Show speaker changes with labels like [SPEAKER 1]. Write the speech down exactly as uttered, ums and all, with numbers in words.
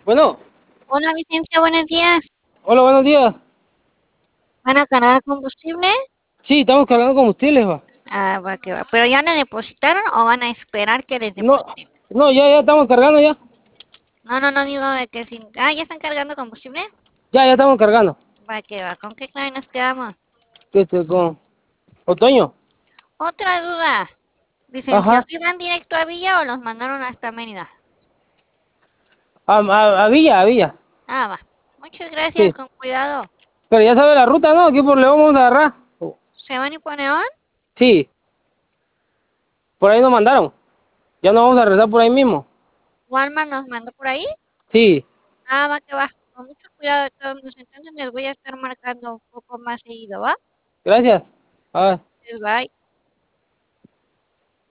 [SPEAKER 1] Bueno,
[SPEAKER 2] Hola Vicente, buenos días.
[SPEAKER 1] hola, buenos días.
[SPEAKER 2] ¿Van a cargar combustible?
[SPEAKER 1] Sí, estamos cargando combustibles, va.
[SPEAKER 2] Ah, va que va. ¿Pero ya le depositaron o van a esperar que les
[SPEAKER 1] No,
[SPEAKER 2] depositen?
[SPEAKER 1] no, ya, ya estamos cargando ya.
[SPEAKER 2] No, no, no digo de que si... Ah, ¿ya están cargando combustible?
[SPEAKER 1] Ya, ya estamos cargando.
[SPEAKER 2] Va que va. ¿Con qué clave nos quedamos?
[SPEAKER 1] Este, con otoño.
[SPEAKER 2] Otra duda.
[SPEAKER 1] Ajá.
[SPEAKER 2] Licenciado, ¿iban directo a Villa o los mandaron hasta Mérida?
[SPEAKER 1] A, a, a Villa, a Villa.
[SPEAKER 2] Ah, va. Muchas gracias,
[SPEAKER 1] Sí.
[SPEAKER 2] con cuidado.
[SPEAKER 1] Pero ya sabe la ruta, ¿no? Aquí por León vamos a agarrar.
[SPEAKER 2] ¿Se van y Neón?
[SPEAKER 1] Sí, por ahí nos mandaron. Ya nos vamos a regresar por ahí mismo.
[SPEAKER 2] ¿Walmart nos mandó por ahí?
[SPEAKER 1] Sí,
[SPEAKER 2] Ah, va que va. Con mucho cuidado de todos modos. Entonces les voy a estar marcando un poco más seguido, ¿va?
[SPEAKER 1] gracias. A ver.
[SPEAKER 2] Bye.